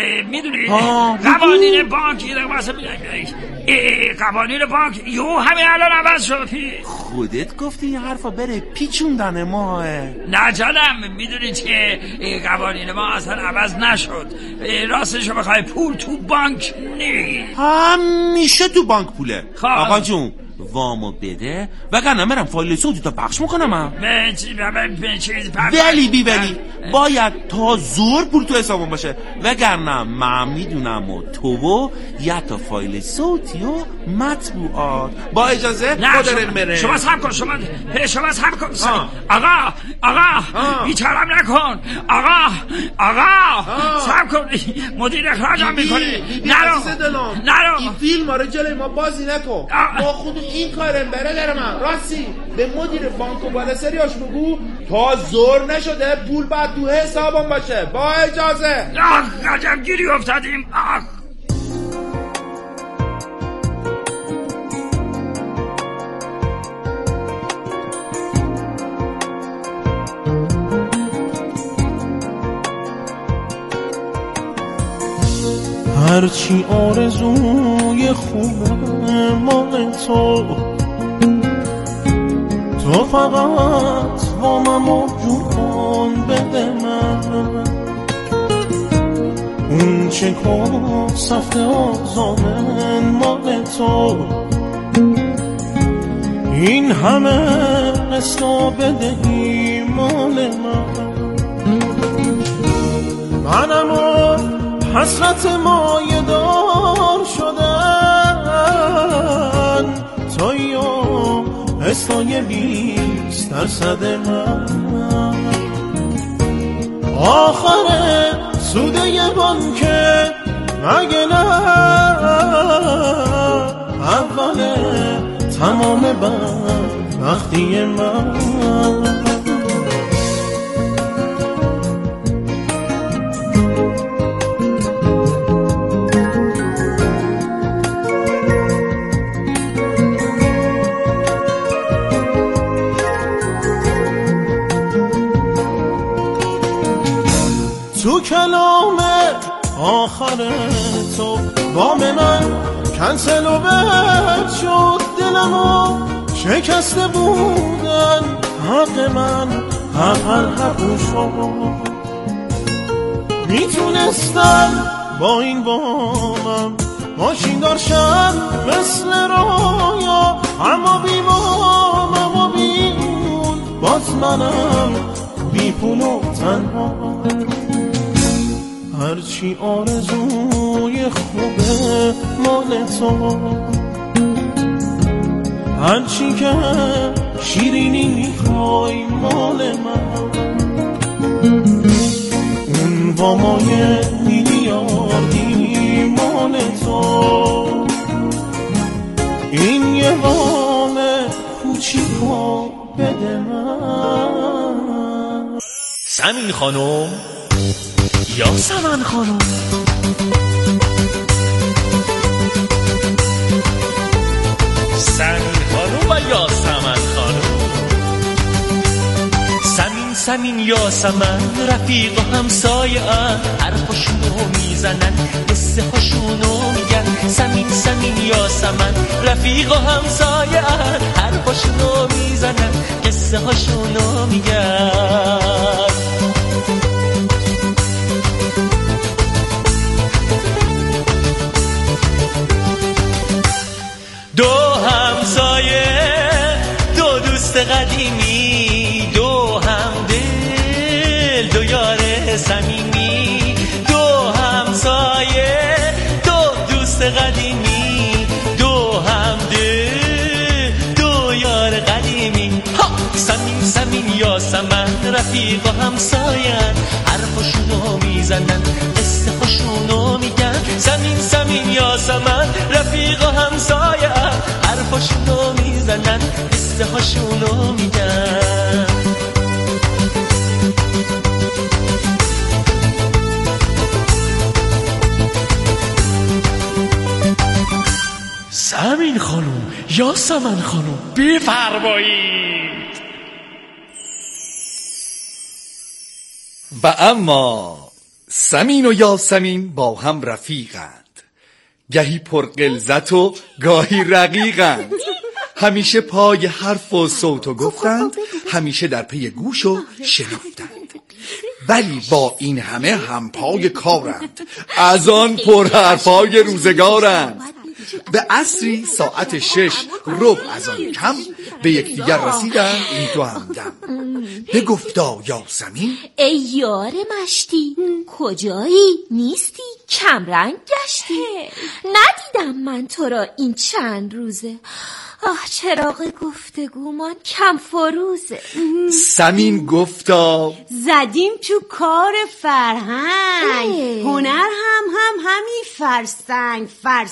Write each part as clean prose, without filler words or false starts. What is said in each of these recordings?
میدونی قوانین بانک یه دقیقه واسه قوانین بانک یو همین الان عوض شد. خودت گفتی این حرفا بره پیچوندن ما. نه جانم، میدونی که قوانین ما اصلا عوض نشد. راستشو بخوای پول تو بانک نیست. همیشه تو بانک پوله. آقا جون وامو بده وگرنه برم فایل صوتی تا پخش میکنم. ولی باید تا زور پول تو حسابم باشه، وگرنه من میدونم و تو یا تا فایل صوتی و مطبوعات. با اجازه خودت بره. شما صبر کن. شما صبر کن. آقا بیچارم نکن. آقا صبر کن، مدیر اخراجم میکنه. نرو این فیلم رو جلوی ما بازی نکن. ما خود این کارم برادر من. راستی به مدیر بانک و بالاسریاش بگو تا زور نشده پول باید تو حسابم باشه. با اجازه. عجب گیری افتادیم. هرچی آرزوی خوبه مال تو فقط واممو جور کن بده من. اون چه کن سفت آزامن مال تو، این همه قسطا بدهی مال منمو حسرت مایه دار شدن تایو حسای 20% من. آخر سوده یه بانکه مگه نه اول تمام بدبختی من. تو کلام آخر تو وام من کنسل و بد شد، دلمو شکسته بودن حق من حق شد. میتونستم با این وامم ماشین دارشم مثل رویا، اما بی وامم و بی پول باز منم بی پول و تنها. هرچی آرزوی خوبه مال تو، هرچی که شیرینی میخوای مال من. اون وامای میلیاردی مال تو، این یه وام کوچیکو بده من. سمین خانم یا سمن خانم، سمین خانم و یا سمن خانم. سمین یا سمن رفیق و همسایه ان، حرفاشونو میزنن قصه هاشونو میگن. سمین یا سمن رفیق و همسایه ان، حرفاشونو میزنن قصه هاشونو میگن. دو همسایه، دو دوست قدیمی، دو همدل، دو یار صمیمی. دو همسایه، دو دوست قدیمی، دو همدل، دو یار قدیمی. سمین یا سمن رفیق و همساین، حرفشونو میزنن قصه هاشونو میگن. سمین یا سمن رفیق و همساین، حرفشونو میزنن قصه هاشونو میگن. سمین خانم یا سمن خانم بفرمایید. و اما سمین و یاسمین با هم رفیقند، گهی پرغلظت و گاهی رقیقند. همیشه پای حرف و صوت و گفتند، همیشه در پی گوش و شنفتند. ولی با این همه هم پای کارند، از آن پرحرفای روزگارند. به عصری ساعت 6 ربع از آن کم، به یکدیگر رسیدند این دو همدم. بگفتا یاسمین ای یار مشتی، کجایی؟ نیستی؟ کمرنگ گشتی؟ ندیدم من تو را این چند روزه. چراغ گفتگومان کم فروزه. سمین گفتا زدیم تو کار فرهنگ، هنر هم همین فرسنگ.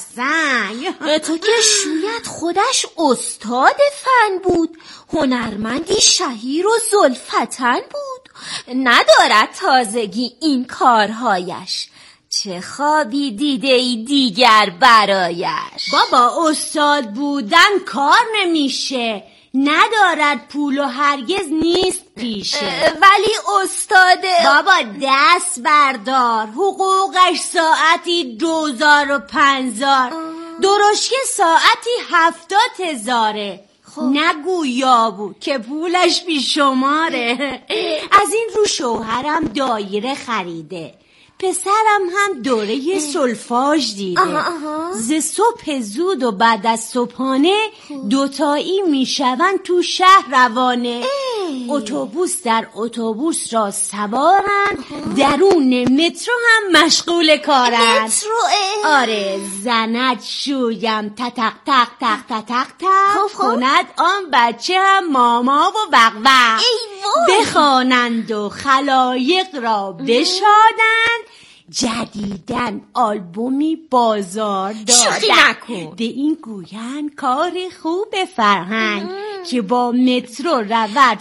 تو که شاید خودش استاد فن بود، هنرمندی شهیر و ذوالفطن بود. ندارد تازگی این کارهایش، چه خوابی دیده ای دیگر برایش؟ بابا استاد بودن کار نمیشه، ندارد پول و هرگز نیست پیشه. ولی استاده بابا دست بردار، حقوقش ساعتی 2050، درشکه ساعتی 70,000. نگو یا بود که پولش بیشماره. از این رو شوهرم دایره خریده، پسرم هم دوره سولفاژ دیده. ز صبح زود و بعد از صبحانه دوتایی میشون تو شهر روانه. اتوبوس در اتوبوس را سوارن، درون مترو هم مشغول کارن. آره زند شویم تتق تق تق تتق تق، کند آن بچه هم ماما و بغبغ. بخوانند و خلایق را بشادند، جدیدن آلبومی بازار دادن. به این گوین کار خوب فرهنگ، که با مترو رود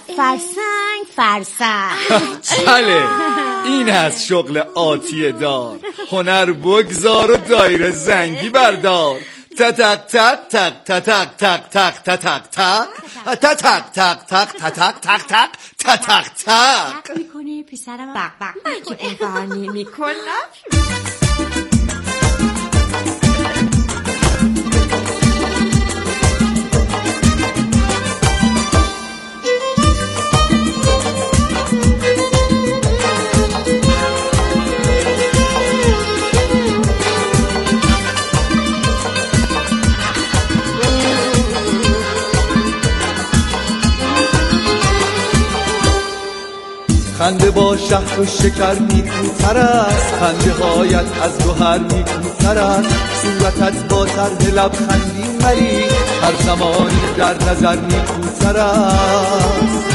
فرسنگ. بله این از شغل آتیه دار، هنر بگذار و دایره زنگی بردار. تتق تق تق تتق تق تق تتق تق تتق تق تق تتق تق تق تتق تق میکنه پسرم بق که افانی میکنم. خنده با شهد و شکر نیکوتر است، خنده هایت از گوهر نیکوتر است. صورتت با طرح لبخندی مری، هر زمانی در نظر نیکوتر است.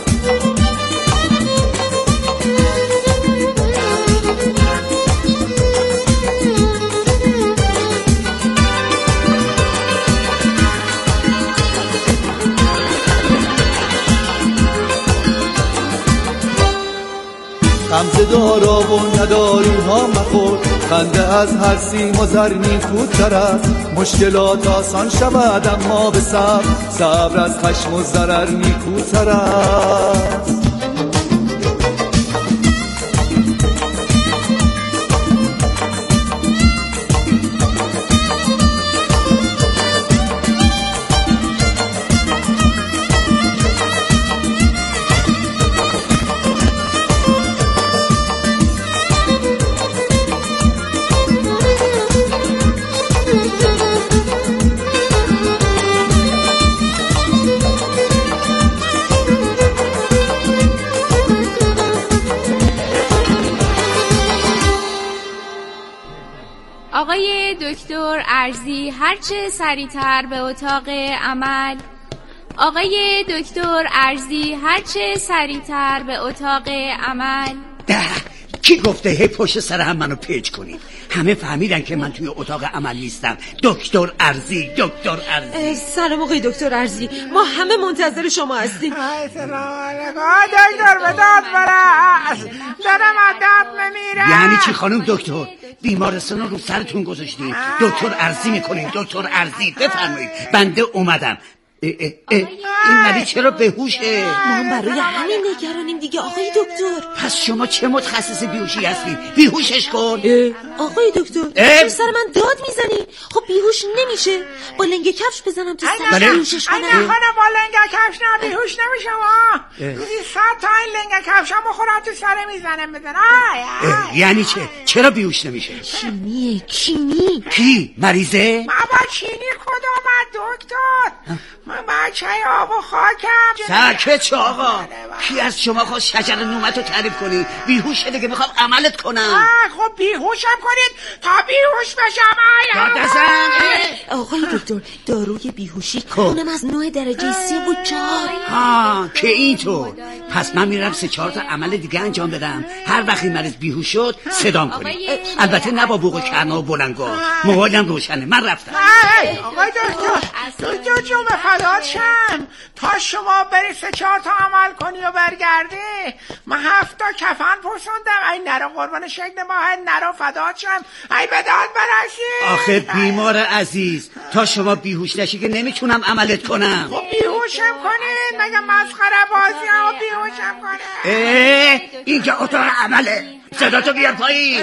غمزه دارا و نداروها مخور، خنده از هر سیم و زر نیکوتر است. مشکلات آسان شود اما به صبر از خشم و ضرر نیکوتر است. آقای دکتر ارزی هرچه سریعتر به اتاق عمل. آقای دکتر ارزی هرچه سریعتر به اتاق عمل. کی گفته هی پشت سر هم منو پیچ کنید؟ همه فهمیدن که من توی اتاق عمل نیستم. دکتر ارزی. سلام آقای دکتر ارزی، ما همه منتظر شما هستیم. سلام علیکم دکتر، به داد برس، دارم عدد نمیرم. یعنی چی خانم دکتر؟ بیمارستان رو سرتون گذاشتیم، دکتر ارزی میکنیم. دکتر ارزی بفرمایید، بنده اومدم. این مریض چرا بهوشه؟ ما هم برای همین نگرانیم دیگه آقای دکتر. پس شما چه متخصص بیهوشی هستی؟ بیهوشش کن. آقای دکتر سر من داد میزنی؟ خب بیهوش نمیشه. با لنگ کفش بزنم تو سرش بیهوشش کنم؟ خانم با لنگ کفش نه بیهوش نمیشه. روزی 100 تا این لنگ کفش هم بخورم تو سر میزنم بزن. یعنی چه؟ چرا بیهوش نمیشه؟ کیمی کی؟ مریضه؟ بابا چینی کدوم دکتر؟ من بچه آب و خاکم. ساکت شو آقا. کی از شما خواست شجر نومت رو تعریف کنی؟ بیهوشه دیگه، میخوام عملت کنم. خب بیهوشم کنید تا بیهوش بشم. آقای دکتر داروی بیهوشی اونم از 9 درجه 3 و 4. که اینطور. پس من میرم 3-4 تا عمل دیگه انجام بدم. هر وقتی مریض بیهوش شد صدام کنید. البته نه با بوق و کرنا و بلنگا. موبایلم روشنه. من رفتم. آقای دکتر جون فدات شم. تا شما بری 3-4 تا عمل کنی و برگردی من 7 تا کفن پوشوندم. ای نرو قربان شکل ماه نرو فدات شم. ای به داد برسی. آخه بیمار عزیز تا شما بیهوش نشی که نمیتونم عملت کنم. خب بیهوشم کنید مگه مسخره بازی هم بیهوشم کنید. این که اتاق عمله. صدا تو بیار پایین.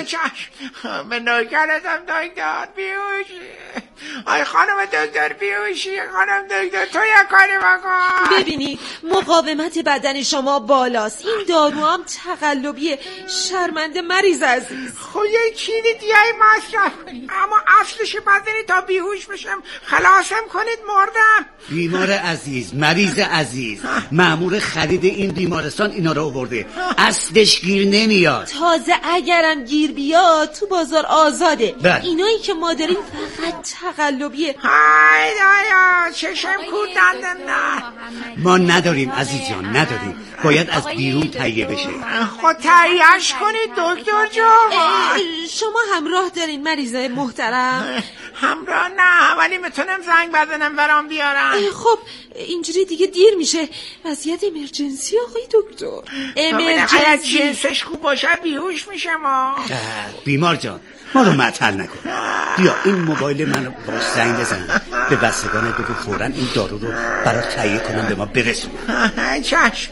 به نوکرتم دکتر بیهوشی. آی خانم دکتر بیهوشی. خانم دکتر تو یک کاری بکن. ببینید مقاومت بدن شما بالاست. این دارو هم تقلبیه. شرمنده مریض عزیز. خب یه چیزی دیگه مصرف کنید اما اصلش بزنید تا بیهوش بشم. خلاصم کنید مردم. بیمار عزیز مریض عزیز مأمور خرید این بیمارستان اینا رو آورده. اصلش گیر نمیاد. تازه اگرم گیر بیاد تو بازار آزاده. اینایی که ما داریم فقط تقلبیه. های دایا چشم کوردندم. نه ما نداریم عزیز جان نداریم. باید از بیرون تهیه بشه. خود تهیهش کنید دکتر جان. شما همراه دارین مریض محترم؟ همراه نه ولی میتونم زنگ بزنم برام بیارم. خب اینجوری دیگه دیر میشه. وضعیت امرجنسی آقای دکتر. امرجنسی جنسش خوب باشه بیهوش میشه. ما بیمار جان ما رو معطل نکن. بیا این موبایل منو باش زنگ بزن به بستگانه بگو فوراً این دارو رو برات تهیه کنم به ما برسون. چشم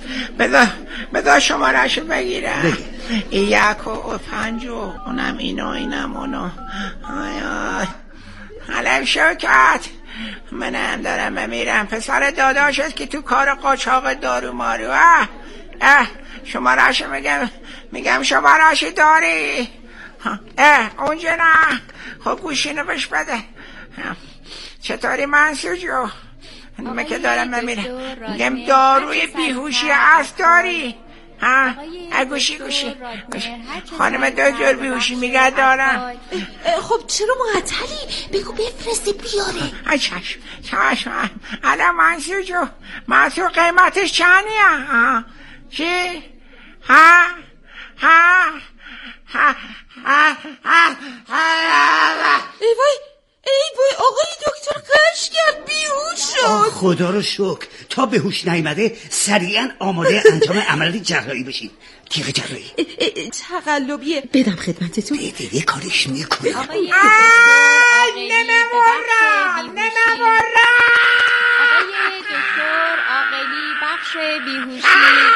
بذار شماره‌شو بگیرم. 1 و 5 اونم اینم اونو. حالا شوکت منم دارم میرم. پسر داداشت که تو کار قاچاق دارو مارو. شماره‌شو میگم شماره‌شو داری؟ اونجا نه. خب گوشینو بش بده. چطوری منصور جو؟ من که دارم میرم میگم داروی بیهوشی هست داری؟ گوشی خانم دکتر بیهوشی میگه دارم. خب چرا معطلی؟ بگو بفرسته بیاره. چشم الان منصور قیمتش چندیه؟ چی؟ ای وای آقای دکتر قش کرد بیهوش شد. خدا رو شکر. تا به هوش نیامده سریعا آماده انجام عملیات جراحی بشین. تیغ جراحی تقلبیه. بدم خدمتتون. بده کارش میکنه. نمورم. آقای دکتر عاقلی بخش بیهوشی.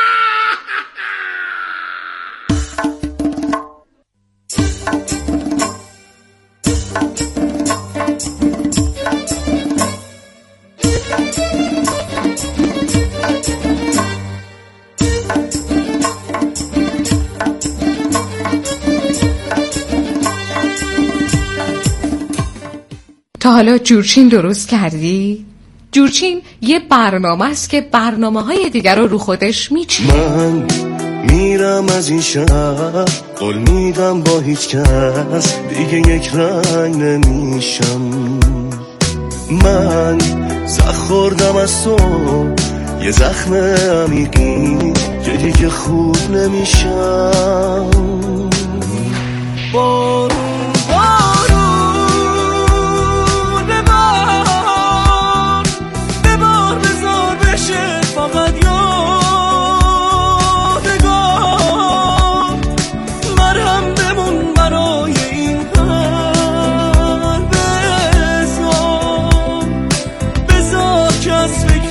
تا حالا جورچین درست کردی؟ جورچین یه برنامه است که برنامه‌های دیگر رو خودش میچینه. من میرم از این شهر قول میدم با هیچ کس دیگه یک رنگ نمیشم. من خوردم از تو یه زخم عمیقی که دیگه خوب نمیشم. بارون ببار بذار بشه فقط یادگار. مرهم بمون برای این هر بذار که از فکر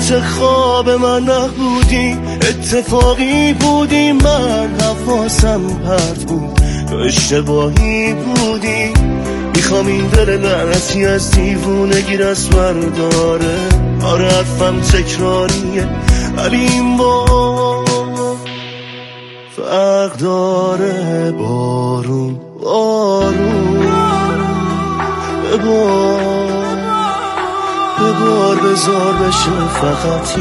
البته خواب من نبودی، اتفاقی بودی، من حواسم پرت بود تو اشتباهی بودی. میخوام این دل لعنتی از دیوونگی دست برداره. آره حرفم تکراریه ولی این با فرق داره. بارون بارون ببار بذار بشه فقط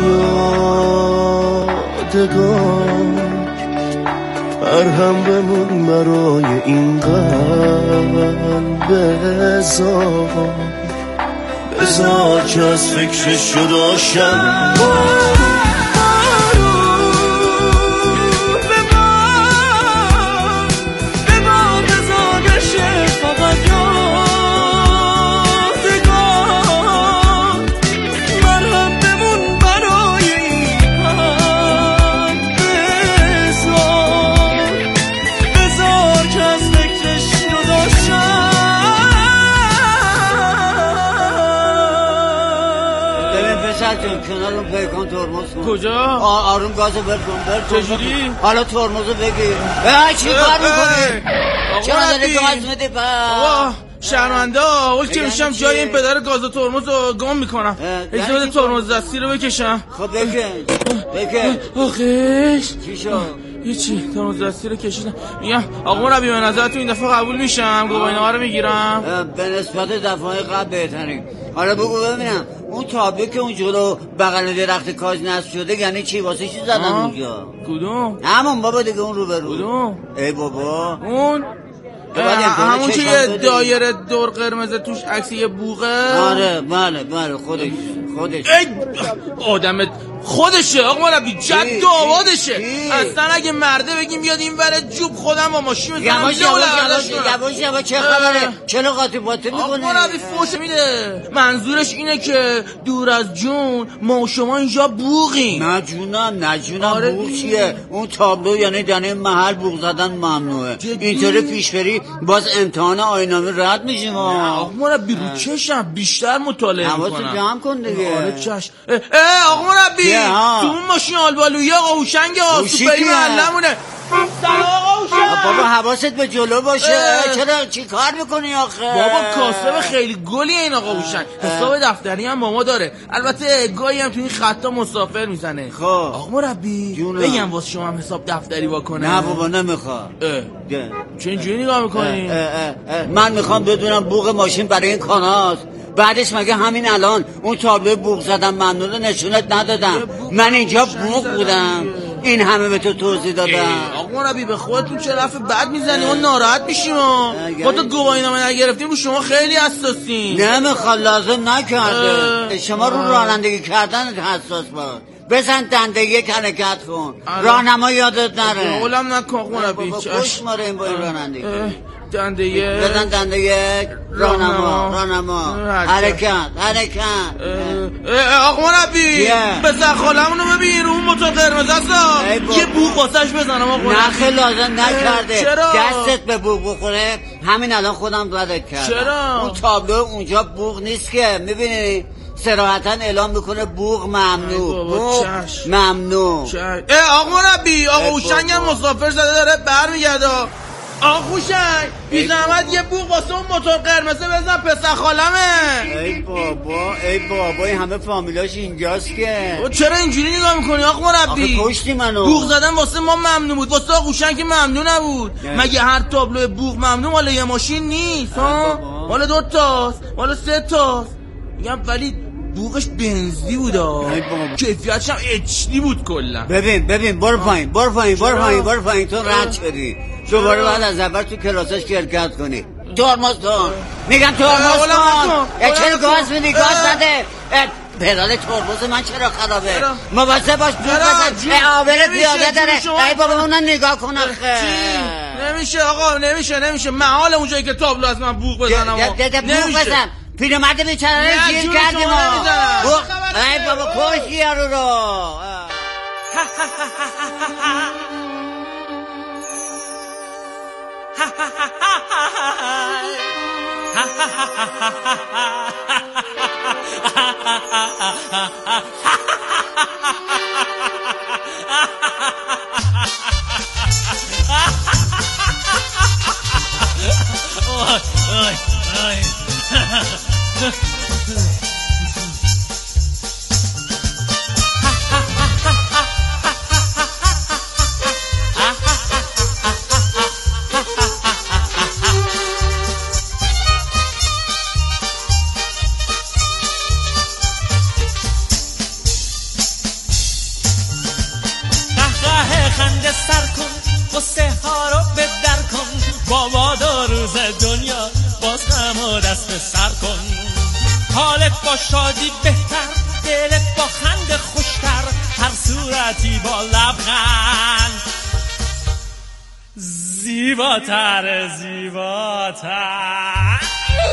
یادگار. مرهم بمون برای این قلب. بذار که از فکرش جداشم. کنارم پیکان ترمز کن. کجا؟ آروم گازو برکن. چجوری؟ حالا ترمزو بگیر. چی کار میکنی؟ چرا داری گاز میدی بابا شرمنده ها که میشم جای این پدر گاز و ترمز رو گم میکنم. اجازه بده ترمز دستی رو بکشم. خب بکش. آخیش چی شد؟ هیچی، ترمز دستی رو کشیدم. میگم آقا مربی به نظر تو این دفعه قبول میشم؟ گواهینامه رو میگیرم؟ به نسبت دفعه قبل بهترین. حالا بگو ببینم اون تابلو که اون جلو بغل درخت کاج نصب شده یعنی چی؟ واسه چی زدن اونجا؟ کدوم؟ همون بابا دیگه، اون روبرو. کدوم؟ ای بابا اون همون که یه دایره دور قرمز توش عکس یه بوغه. آره بله خودش آدمت خودشه آقا مربی، جد و آبادشه. اصلا اگه مرده بگیم بیاد این بره جوب خودم با ماشین بزنم. یواش چه خبره؟ چرا قاطی باطی میکنه؟ آقا مربی فوش میده. منظورش اینه که دور از جون ما شما اینجا بوغیم. نه جونم بوغ چیه؟ اون تابلو یعنی در محل بوغ زدن ممنوعه. اینطوری پیش بری باز امتحان آینامه رد میشیم. آقا مربی رو چشم بیشتر مطالعه میکنم. حواست جمع کن دیگه. آره چشم. آقا مربی تو اون ماشین آلبالویی آقا هوشنگ سوپری محلمونه. سلام آقا هوشنگ. بابا حواست به جلو باشه. چرا چی کار میکنی آخه؟ بابا کاسب خیلی گلیه این آقا هوشنگ. حساب دفتری هم با ما داره. البته گاهی هم تو این خطا مسافر میزنه. خب آقا مربی بگم واسه شما هم حساب دفتری واکنه. نه بابا نمیخوام. چه اینجوری نگاه میکنی؟ من میخوام بدونم بوق ماشین برای این کاناست. بعدش مگه همین الان اون تابلو بوق زدم ممنون نشونت ندادم؟ من اینجا بوق بودم. این همه به تو توضیح دادم. آقا مربی به خودتون چه رفت بد میزنی؟ ما ناراحت میشیم. ما تو گواهینامه نگرفتیم رو شما خیلی حساسین. نمیخواد، لازم نکرده. شما رو رانندگی کردن حساس باش. بزن دنده یک حرکت کن. راهنما یادت نره. قولم نکن آقا مربی. خوش ماره این با این رانندگی. دنده یک بزن دنده یک. راهنما حرکت. آقا مربی بزن خالمونو ببین رو اون موتور قرمز هستا یه بوق واسش بزنم آقا. نه خیلی لازم نکرده. چرا؟ دستت به بوق بخوره همین الان خودم زدت کردم. چرا؟ اون تابلو اونجا بوق نیست که میبینی صراحتا اعلام میکنه بوق ممنوع. ممنوع. آقا مربی آقا هوشنگ هم مسافر زده داره برمیگرده. آقا هوشنگ بی زحمت یه بوق واسه اون موتور قرمزه بزن پسر خالمه. ای بابا این همه فامیلاش اینجاست که. چرا اینجوری نگاه میکنی آقا مربی؟ آخه کشتی منو. بوق زدن واسه ما ممنوع بود، واسه آقا هوشنگ که ممنوع نبود. مگه هر تابلو بوق ممنوع مال یه ماشین نیست ها؟ مال 2 تاست، مال 3 تاست. میگم ولی بوقش بنزی بود کیفیتش هم اچدی بود کلا. ببین برو پایین تو رد شدی. دوباره بعد از اول تو کلاسش شرکت کنی. ترمز کن. میگم ترمز کن. چرا گاز میدی؟ گاز نده. پدال ترمز من چرا خرابه؟ مواظب باش بوق بزن. آبر پیاده داره. ای بابا اونو نگاه کن آخه. نمیشه آقا نمیشه. محال اونجایی که تابلو از من بوق بزنم. بوق بزن. پیرمرد بیچاره رو گیر کردیم. ای بابا کشی یارو رو. خنده سر کن قصه ها رو به در کن بابا دو روز دنیا باز غم و دست سر کن حالت با شادی بهتر دلت با خنده خوشتر هر صورتی با لبخند زیباتر زیباتر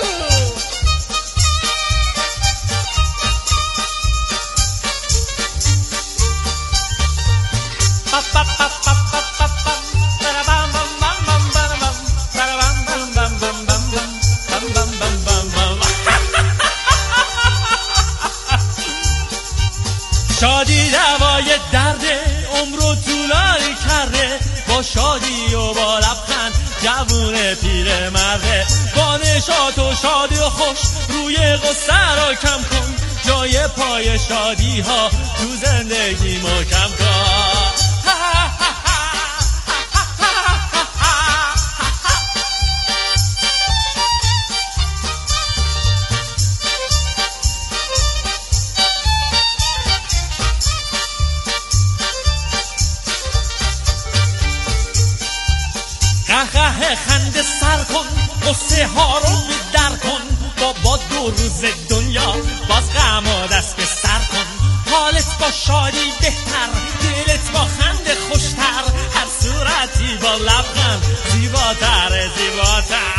شادی دوای درده عمرو طولانی کرده با شادی و با لبخند جوون پیر مرده با نشاط و شادی و خوش روی غصه را کم کن جای پای شادی ها تو زندگی ما کم کن خنده سر کن قصه ها رو در کن بابا دو روز دنیا باز غم و دست سر کن حالت با شادی بهتر دلت با خنده خوشتر هر صورتی با لبخند زیباتر زیباتر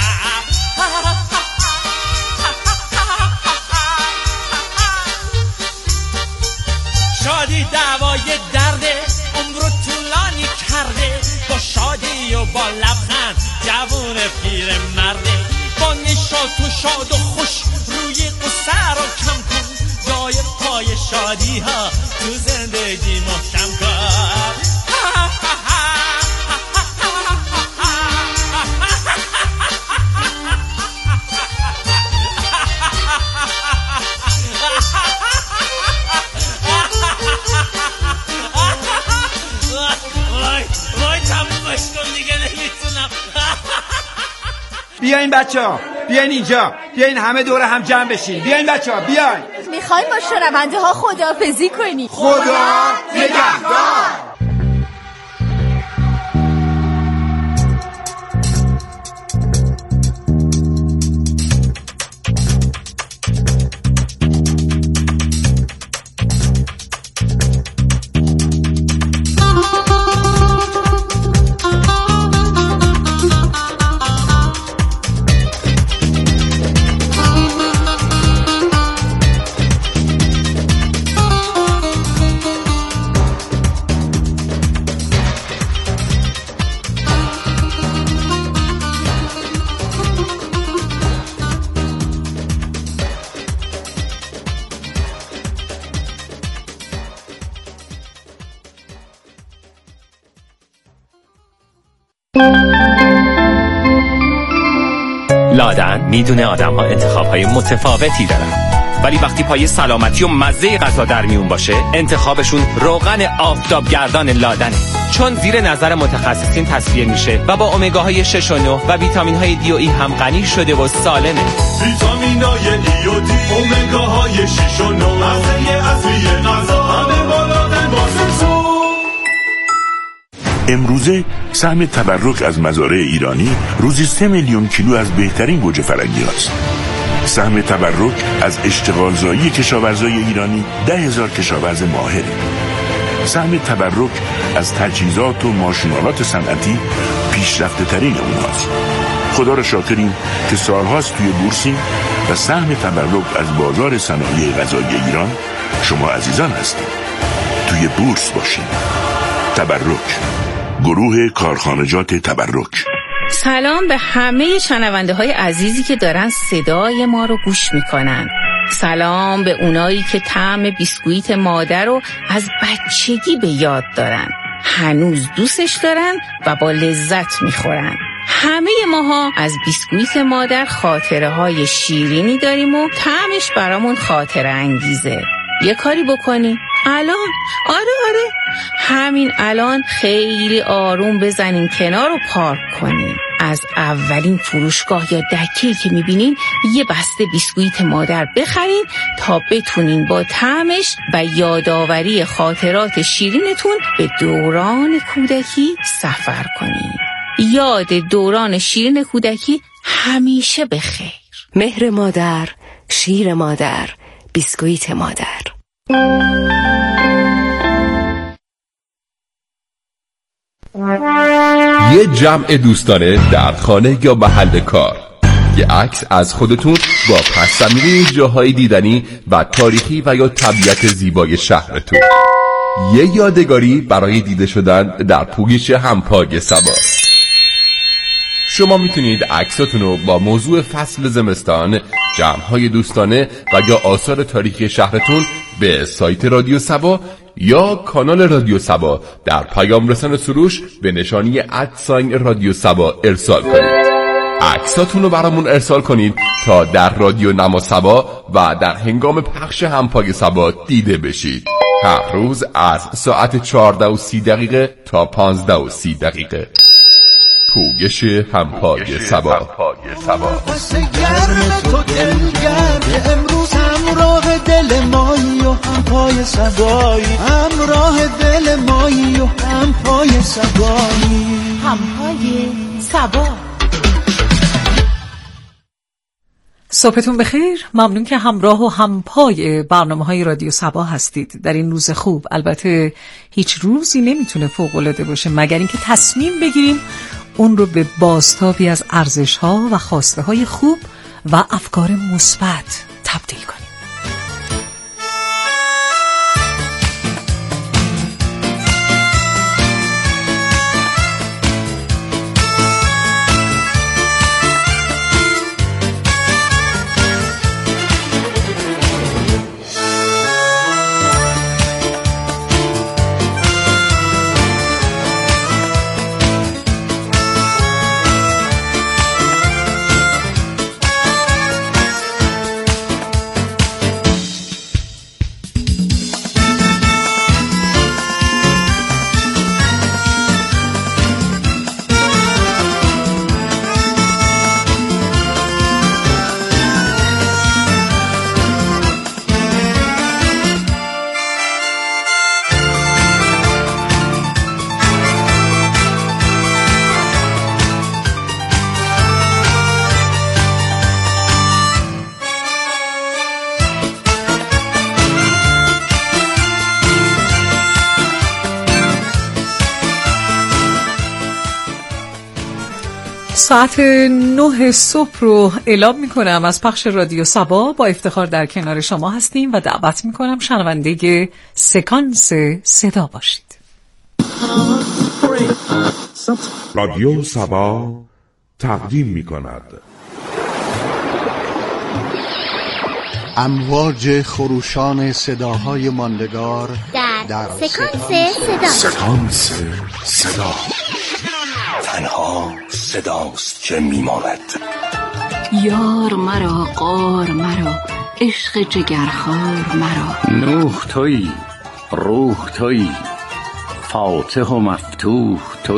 شادی دوای درده عمرو طولانی کرده با شادی و با لبخند جوون پیر مرده با نشاط و شاد و خوش روی قصه رو کم کن جای پای شادی ها تو زندگی محکم کن بیاین بچه‌ها بیاین اینجا بیاین همه دور هم جمع بشین بیاین بچه‌ها بیاین میخوایم با شنونده ها خداحافظی کنیم خدا نگهدار لادن میدونه آدم ها انتخاب های متفاوتی دارن ولی وقتی پای سلامتی و مزه غذا در میون باشه انتخابشون روغن آفتابگردان لادنه چون زیر نظر متخصصین تصفیه میشه و با امگاهای 6 و 9 و ویتامین های دی و ای هم غنی شده و سالمه ویتامین های ای و دی امگاهای 6 و 9 مزه اصلی غذا همه با لادن بازم امروزه سهم تبرک از مزارع ایرانی روزی 3 میلیون کیلو از بهترین گوجه فرنگی هست. سهم تبرک از اشتغالزایی کشاورزای ایرانی 10,000 کشاورز ماهره. سهم تبرک از تجهیزات و ماشینالات صنعتی پیشرفته ترین اونهاست. خدا را شاکریم که سالهاست توی بورسیم و سهم تبرک از بازار صنایع غذایی ایران شما عزیزان هستید. توی بورس باشید. تبرک، گروه کارخانجات تبرک. سلام به همه شنونده های عزیزی که دارن صدای ما رو گوش میکنن. سلام به اونایی که طعم بیسکویت مادر رو از بچگی به یاد دارن، هنوز دوستش دارن و با لذت میخورن. همه ماها از بیسکویت مادر خاطره های شیرینی داریم و طعمش برامون خاطره انگیزه. یه کاری بکنی الان، آره همین الان خیلی آروم بزنین کنار و پارک کنین. از اولین فروشگاه یا دکه‌ای که میبینین یه بسته بیسکویت مادر بخرین تا بتونین با طعمش و یادآوری خاطرات شیرینتون به دوران کودکی سفر کنین. یاد دوران شیرین کودکی همیشه بخیر. مهر مادر، شیر مادر، بیسکویت مادر. یه جمع دوستانه در خانه یا محل کار. یه عکس از خودتون با پس‌زمینه جاهای دیدنی و تاریخی و یا طبیعت زیبای شهرتون. یه یادگاری برای دیده شدن در پویش همپای صبا. شما میتونید عکساتون رو با موضوع فصل زمستان، جمع‌های دوستانه و یا آثار تاریخی شهرتون به سایت رادیو صبا یا کانال رادیو صبا در پیام رسان سروش به نشانی رادیو صبا ارسال کنید. عکساتون رو برامون ارسال کنید تا در رادیو نما صبا و در هنگام پخش همپای صبا دیده بشید. هر روز از ساعت 14:30 تا 15:30. پوگش همپای صبا. پس گرم تو دلگرد امروز همراه دل مایی و همپای صبایی، همراه دل مایی و همپای صبایی، همپای صبا. صبحتون بخیر. ممنون که همراه و همپای برنامه‌های رادیو صبا هستید در این روز خوب. البته هیچ روزی نمیتونه فوق‌العاده باشه مگر اینکه تصمیم بگیریم اون رو به بازتابی از ارزش‌ها و خواسته‌های خوب و افکار مثبت تبدیل کنیم. ساعت 9 صبح رو اعلام میکنم از پخش رادیو صبا. با افتخار در کنار شما هستیم و دعوت میکنم شنونده سکانس صدا باشید. رادیو صبا تقدیم میکند امواج خروشان صداهای ماندگار در سکانس صدا. تنها صداست که میماند. یار مرا، قار مرا، عشق جگرخوار مرا. نوح تویی، روح تویی، فاتح و مفتوح تویی.